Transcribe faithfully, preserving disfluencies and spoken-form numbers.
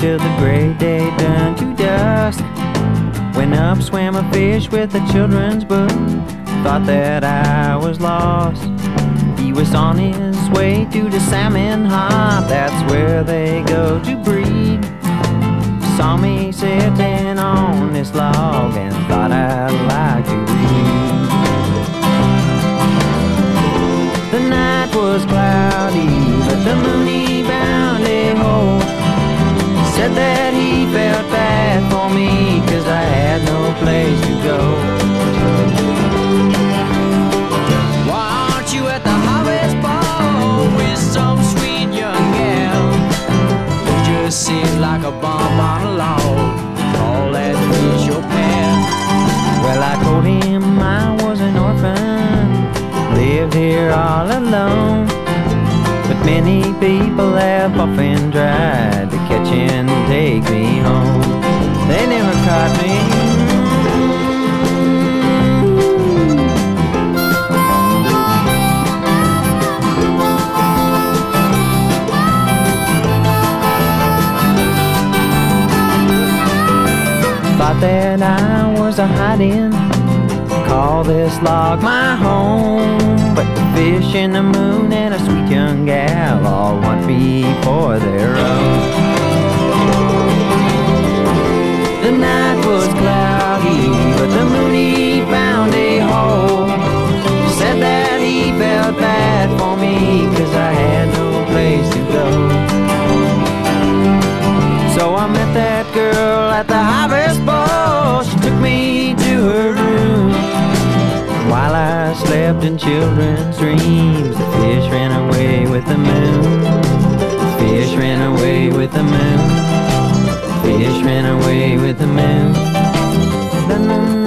till the gray day turned to dusk. Went up, swam a fish with the children's book. Thought that I was lost. He was on his way to the salmon hop. That's where they go to breed. Saw me sitting on this log and thought I'd like to read. The night was cloudy, but the moon he found a hole. Said that he felt bad for me, cause I had no place to go. Why aren't you at the harvest ball with some sweet young gal? You just sit like a bump on a log, all that fish your pal. Well, I told him I was an orphan, lived here all alone. But many people have often tried to catch and take me home. They never caught me. Thought that I was a hiding, call this log my home. But the fish and the moon and a sweet young gal all want me for their own. The night was cloudy, but the moon he found a hole. Said that he felt bad for me, cause I had no place to go. So I met that girl at the harvest ball. She took me to her room. While I slept in children's dreams, the fish ran away with the moon. The fish ran away with the moon. The fish ran away with the moon. The moon.